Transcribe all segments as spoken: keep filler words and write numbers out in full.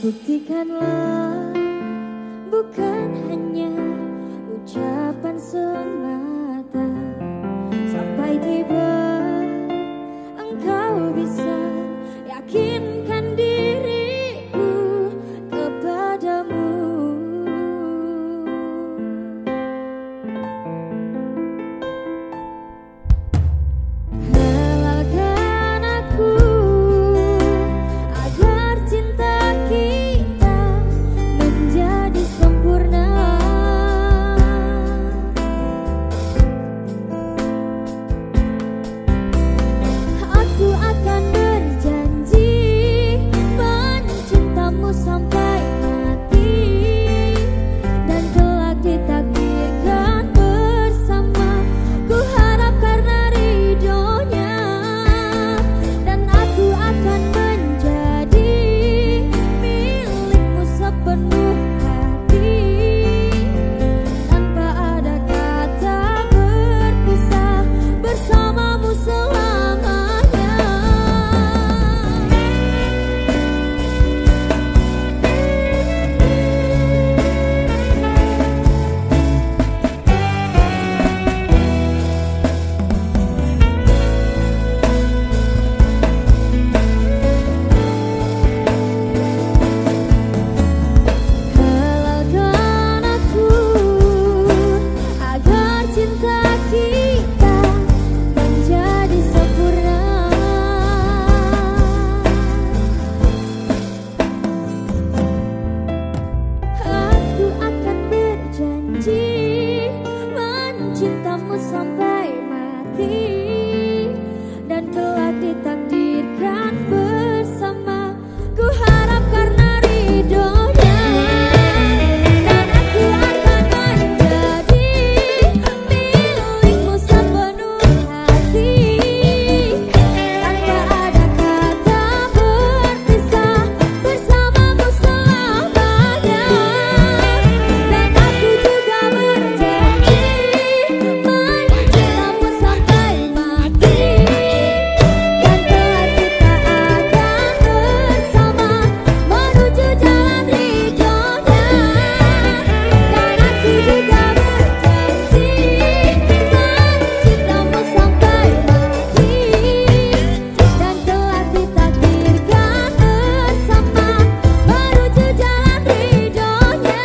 Buktikanlah bukan hanya ucapan semata, sampai tiba engkau bisa yakinkan diriku kepadamu. Halalkan aku agar cinta kita menjadi sempurna. Aku akan berjanji mencintamu sampai mati, dan kelak ditakdirkan bersama. Ku harap karena ridhonya, dan aku akan menjadi milikmu sepenuh hati, tanpa ada kata berpisah, bersamamu selamanya. Halalkan aku agar cinta kita menjadi sempurna. Aku akan berjanji mencintamu sampai mati, dan kelak ditakdirkan bersama. Ku harap karena ridhonya, dan aku akan menjadi milikmu sepenuh hati, tanpa ada kata berpisah, bersamamu selamanya. Dan aku juga berjanji mencintamu sampai mati, dan kelak kita akan bersama menuju jalan ridhonya. Dan aku juga berjanji mencintamu sampai mati, dan kelak ditakdirkan bersama menuju jalan ridhonya.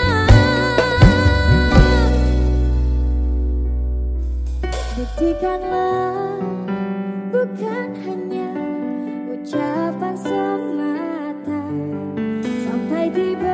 Buktikanlah bukan hanya ucapan semata, sampai tiba